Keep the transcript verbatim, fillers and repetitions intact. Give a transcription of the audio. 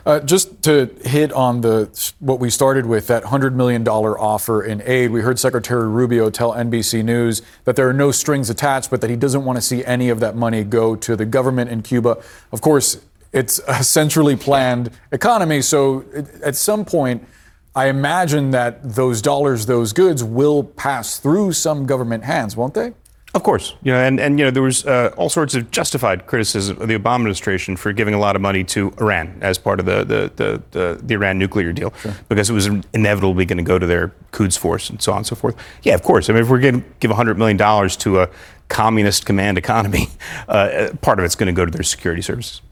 Uh, just to hit on the what we started with, that one hundred million dollars offer in aid, we heard Secretary Rubio tell N B C News that there are no strings attached, but that he doesn't want to see any of that money go to the government in Cuba. Of course, it's a centrally planned economy, so at some point, I imagine that those dollars, those goods will pass through some government hands, won't they? Of course, you know, and, and you know, there was uh, all sorts of justified criticism of the Obama administration for giving a lot of money to Iran as part of the the the, the, the Iran nuclear deal, sure, because it was inevitably going to go to their Quds Force and so on and so forth. Yeah, of course. I mean, if we're going to give one hundred million dollars to a communist command economy, uh, part of it's going to go to their security services.